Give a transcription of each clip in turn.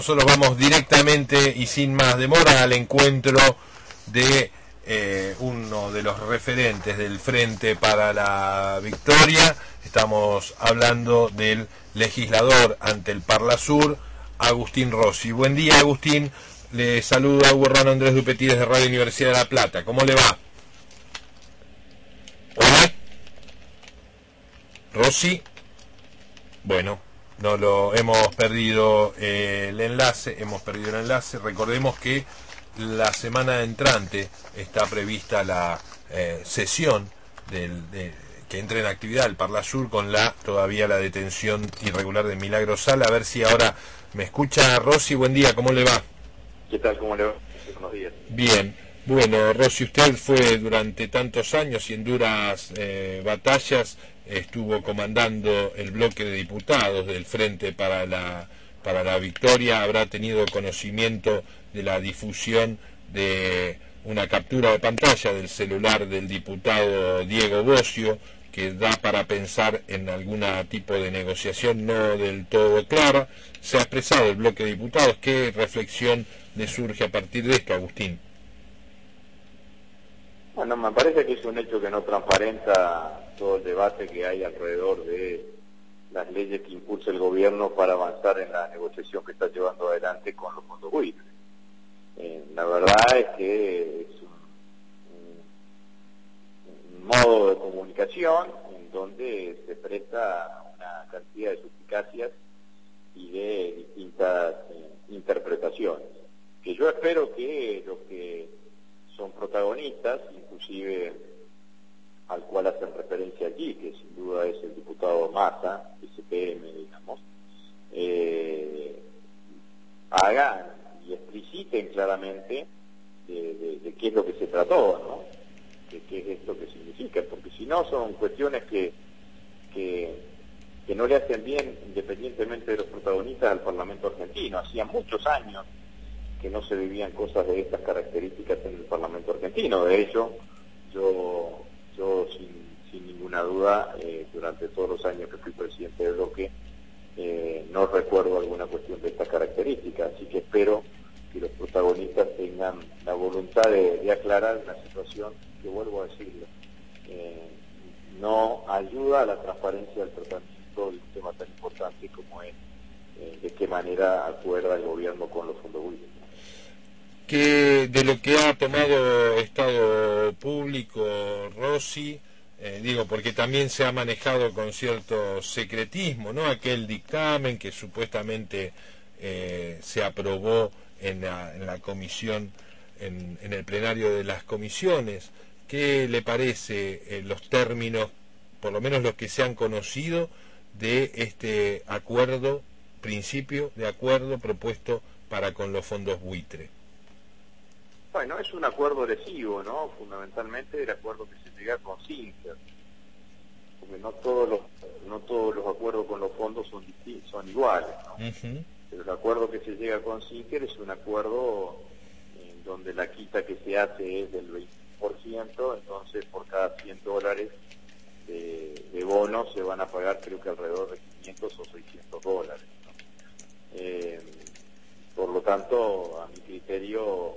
Nosotros vamos directamente y sin más demora al encuentro de uno de los referentes del Frente para la Victoria. Estamos hablando del legislador ante el Parlasur, Agustín Rossi. Buen día, Agustín. Le saluda Hugo Rano Andrés Dupetí desde Radio Universidad de La Plata. ¿Cómo le va? Hola. Rossi. Bueno, no lo hemos perdido el enlace, Recordemos que la semana entrante está prevista la sesión que entre en actividad el Parlasur con todavía la detención irregular de Milagro Sala. A ver si ahora me escucha. Rossi, buen día, ¿cómo le va? ¿Qué tal? ¿Cómo le va? Buenos días. Bien. Bueno, Rossi, usted fue durante tantos años y en duras batallas estuvo comandando el bloque de diputados del Frente para la Victoria. Habrá tenido conocimiento de la difusión de una captura de pantalla del celular del diputado Diego Bossio, que da para pensar en algún tipo de negociación no del todo clara. Se ha expresado el bloque de diputados. ¿Qué reflexión le surge a partir de esto, Agustín? Bueno, me parece que es un hecho que no transparenta todo el debate que hay alrededor de las leyes que impulsa el gobierno para avanzar en la negociación que está llevando adelante con los fondos buitres. La verdad es que es un modo de comunicación en donde se presta una cantidad de suspicacias y de distintas interpretaciones, que yo espero que los que son protagonistas, inclusive al cual hacen referencia allí, que sin duda es el diputado Massa, SPM, digamos, hagan y expliciten claramente de qué es lo que se trató, ¿no? De qué es esto que significa, porque si no son cuestiones que no le hacen bien, independientemente de los protagonistas, al Parlamento argentino. Hacía muchos años que no se vivían cosas de estas características en el Parlamento argentino. De hecho, yo sin ninguna duda, durante todos los años que fui presidente del bloque, no recuerdo alguna cuestión de estas características, así que espero que los protagonistas tengan la voluntad de aclarar una situación que, vuelvo a decirlo, no ayuda a la transparencia del tratamiento de un tema tan importante como es de qué manera acuerda el gobierno con los fondos buitres. Que de lo que ha tomado Estado Público, Rossi, porque también se ha manejado con cierto secretismo, ¿no? Aquel dictamen que supuestamente se aprobó en la comisión, en el plenario de las comisiones. ¿Qué le parece los términos, por lo menos los que se han conocido, de este principio de acuerdo propuesto para con los fondos buitre? Bueno, es un acuerdo lesivo, ¿no? Fundamentalmente el acuerdo que se llega con Sinter, porque no todos los acuerdos con los fondos son iguales, ¿no? Uh-huh. Pero el acuerdo que se llega con Sinter es un acuerdo en donde la quita que se hace es del 20%, entonces por cada $100 de bonos se van a pagar, creo que alrededor de $500 o $600, ¿no? Por lo tanto, a mi criterio,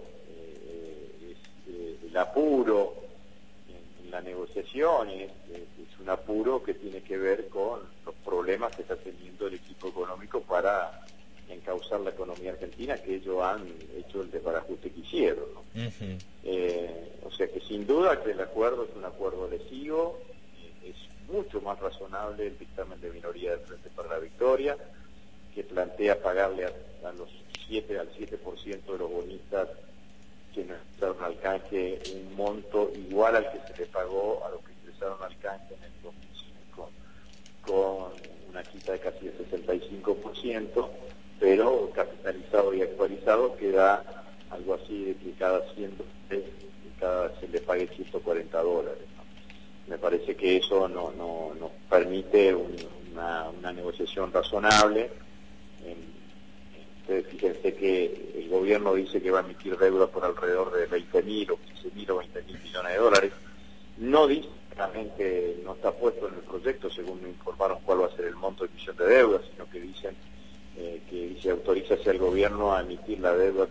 el apuro en la negociación es un apuro que tiene que ver con los problemas que está teniendo el equipo económico para encauzar la economía argentina, que ellos han hecho el desbarajuste que hicieron, ¿no? Uh-huh. O sea que sin duda que el acuerdo es un acuerdo lesivo. Es mucho más razonable el dictamen de minoría del Frente para la Victoria, que plantea pagarle al 7% de los bonistas que no ingresaron al canje un monto igual al que se le pagó a los que ingresaron al canje en el 2005, con una quita de casi el 65%, pero capitalizado y actualizado queda algo así de que cada se le pague $140, ¿no? Me parece que eso no nos permite una negociación razonable. Fíjense que el gobierno dice que va a emitir deuda por alrededor de 20.000 o 15.000 o 20.000 millones de dólares. No dice claramente, no está puesto en el proyecto, según me informaron, cuál va a ser el monto de emisión de deuda, sino que dicen que dice autorízase al gobierno a emitir la deuda,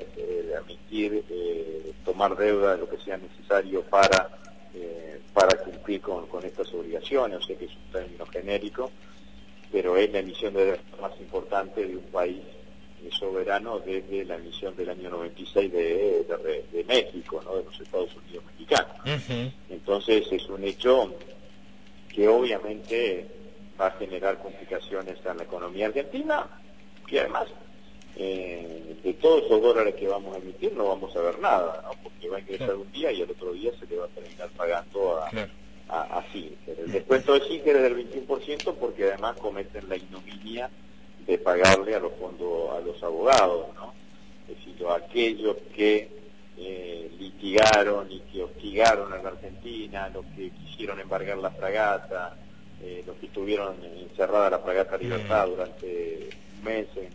tomar deuda, lo que sea necesario para cumplir con estas obligaciones. O sea que es un término genérico, pero es la emisión de deuda más importante de un país soberano desde la emisión del año 96 de México, ¿no? De los Estados Unidos mexicanos. Entonces es un hecho que obviamente va a generar complicaciones en la economía argentina, que además de todos los dólares que vamos a emitir no vamos a ver nada, ¿no? Porque va a ingresar un día y el otro día se le va a terminar pagando a Sinker. El descuento de Sinker es del 21% porque además cometen la ignominia de pagarle a los fondos, a los abogados, ¿no? Es decir, aquellos que litigaron y que hostigaron a la Argentina, los que quisieron embargar la fragata, los que estuvieron encerrada la fragata Libertad durante meses,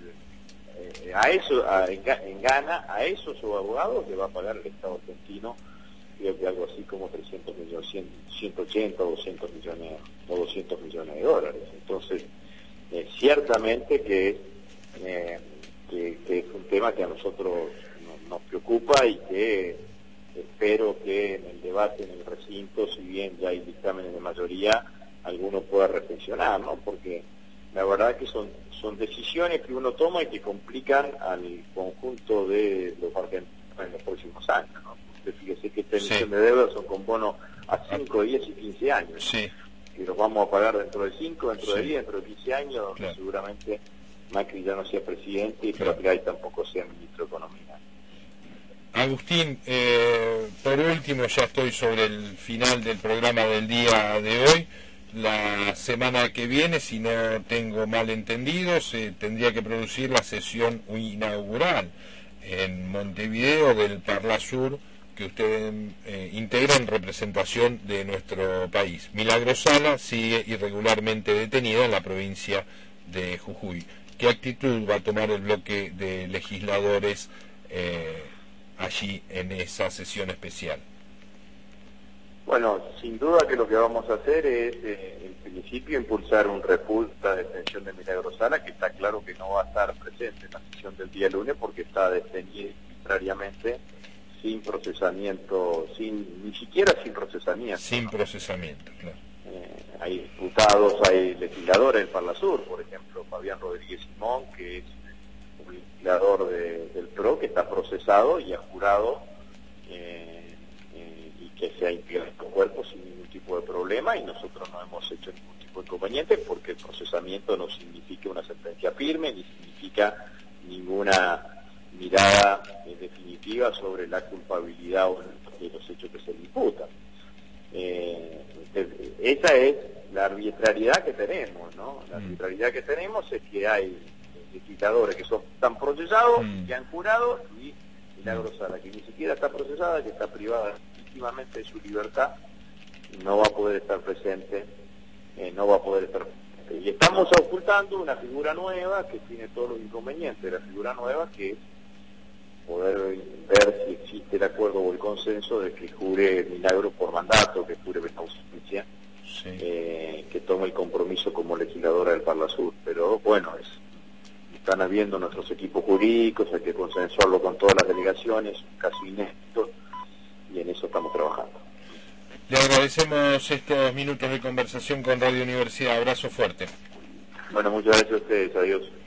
en Ghana, a esos abogados le va a pagar el Estado argentino, creo que algo así como 300 millones, 180 o 200 millones de dólares. Entonces, ciertamente que es un tema que a nosotros nos preocupa y que espero que en el debate en el recinto, si bien ya hay dictámenes de mayoría, alguno pueda reflexionar, ¿no? Porque la verdad que son decisiones que uno toma y que complican al conjunto de los argentinos en los próximos años, ¿no? Usted fíjese que esta emisión de deuda son con bonos a 5, 10 y 15 años, ¿no? Que los vamos a pagar dentro de 5, dentro de 10, dentro de 15 años, donde seguramente Macri ya no sea presidente y Pratgay tampoco sea ministro de Economía. Agustín, por último, ya estoy sobre el final del programa del día de hoy. La semana que viene, si no tengo mal entendido, se tendría que producir la sesión inaugural en Montevideo del Parlasur, que usted integra en representación de nuestro país. Milagro Sala sigue irregularmente detenida en la provincia de Jujuy. ¿Qué actitud va a tomar el bloque de legisladores allí en esa sesión especial? Bueno, sin duda que lo que vamos a hacer es, en principio, impulsar un repulso a la detención de Milagro Sala, que está claro que no va a estar presente en la sesión del día lunes porque está detenida arbitrariamente, sin procesamiento, ni siquiera sin procesamiento. Sin procesamiento, claro. Hay diputados, hay legisladores del Parlasur, por ejemplo, Fabián Rodríguez Simón, que es un legislador del PRO, que está procesado y ha jurado y que se ha integrado en el cuerpo sin ningún tipo de problema, y nosotros no hemos hecho ningún tipo de inconveniente porque el procesamiento no significa una sentencia firme, ni significa ninguna mirada definitiva sobre la culpabilidad o de los hechos que se le imputan. Esa es la arbitrariedad que tenemos, ¿no? La arbitrariedad que tenemos es que hay legisladores que están procesados, que han jurado, y Milagro Sala, que ni siquiera está procesada, que está privada legítimamente de su libertad, no va a poder estar presente, Y estamos ocultando una figura nueva que tiene todos los inconvenientes, la figura nueva que es poder ver si existe el acuerdo o el consenso de que jure Milagro por mandato, que jure ausencia, que tome el compromiso como legisladora del Parlasur. Pero bueno, están habiendo nuestros equipos jurídicos, hay que consensuarlo con todas las delegaciones, un caso inédito, y en eso estamos trabajando. Le agradecemos estos minutos de conversación con Radio Universidad. Abrazo fuerte. Bueno, muchas gracias a ustedes. Adiós.